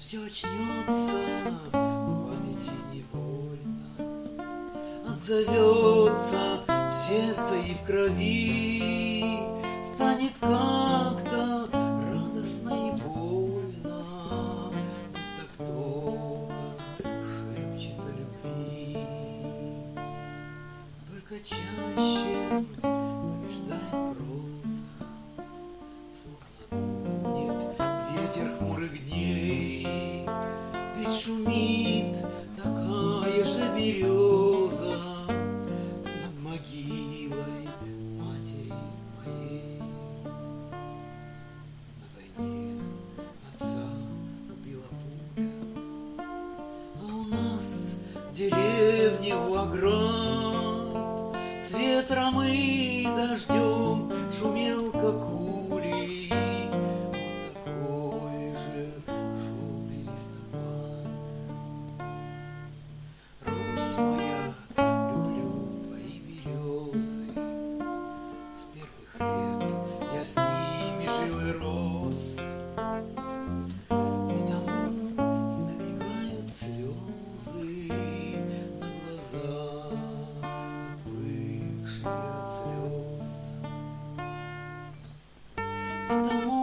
все очнется в памяти невольно, отзовется в сердце и в крови, станет как-то радостно и больно, будто кто-то шепчет о любви. Только чаще побеждает проза, словно дунет ветер хмурых дней, ведь шумит такая же береза над могилой матери моей. На войне отца убила пуля, а у нас в деревне у оград с ветром и дождем шумел, как улей, вот такой же желтый листопад. Русь моя, люблю твои березы, с первых лет я с ними жил и рос, потому и набегают слезы на глаза, отвыкшие от слез. Потому